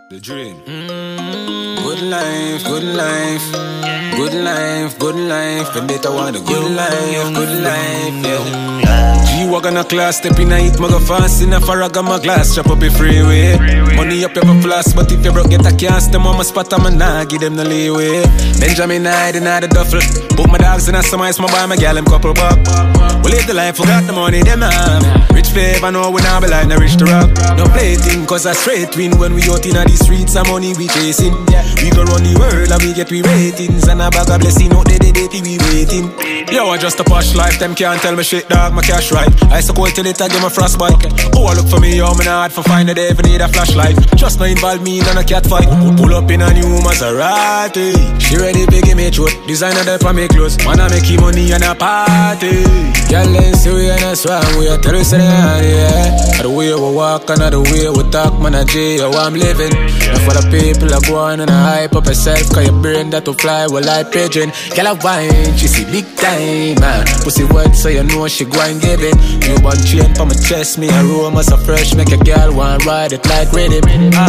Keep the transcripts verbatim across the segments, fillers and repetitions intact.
The dream. Mm, good life, good life, good life, good life. Vendetta want a good life, good life, yeah. G-Wagon a class, step in a hit, mugga fast in a farag my glass, chop up a freeway. Money up, you have a floss, but if you broke, get a cast, them on my spot, I'm a nah, give them the leeway. Benjamin Hyde in the duffel, put my dogs in a summer, my buy my gal, them couple buck. We live the life, forgot the money, them have. Rich flavor, know we not be like, no rich to rock. No play thing, cause a straight win when we out in the streets, some money we chasing. We go run the world and we get we ratings, and a bag of blessing out there, they, they, they, we waiting. Yo, I just a posh life, them can't tell me shit, dog, my cash right. I so cold till it, I give my frostbite. Oh, I look for me, yo, me not hard for find a day, if I need a flashlight. Just not involve me in a cat fight. Pull up in a new Maserati. She ready to give me truth, designer there for me clothes. Man, I make you money and a party. Girl, then see we in a swam, we a tell us in the yeah. The way we walk and the way we talk, man, I J, how I'm living. And for the people that go on and I hype up herself, cause your brain that to fly, well, like pigeon. Girl, I wine, she see big time, man. Pussy wet, so you know she go and give it. Newborn chain for my chest, me aroma so fresh, make a girl want ride it like rhythm.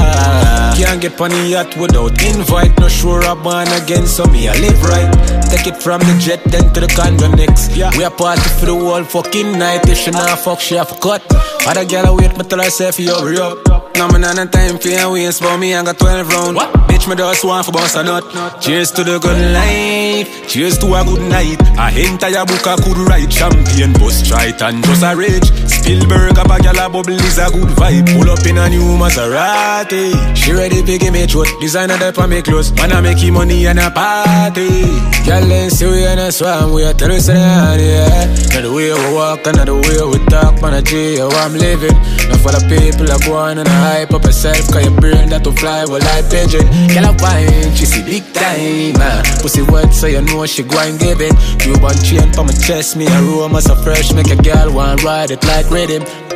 Ah, can't get funny yet without invite, no sure I'm born again, so me I live right. Take it from the jet, then to the condo next. Yeah. We a party for the whole fucking night. If she not fuck, she have a cut. Other girl I wait, me tell her say, you hurry up. Now me not no time for your waist, but me I got twelve round. What? Bitch, me just want for boss or not. Cheers to the good life, cheers to a good night. A entire book I could write. Champagne, bus, Triton, just a rage. Spielberg, a bag a bubble is a good vibe. Pull up in a new Maserati. She ready to give me truth, designer there for me clothes. Man I make you money and a party. Girl, then see we in a swam, we a tell us in the yeah. Now the way we walk and the way we talk, man I J, how I'm living. Now for the people that go on and I hype up herself, cause your brain that to fly, well like pigeon. Girl I wine, she see big time, man. Pussy wet, so you know she go and give it. Newborn chain for my chest, me aroma so fresh, make a girl want ride it like rhythm.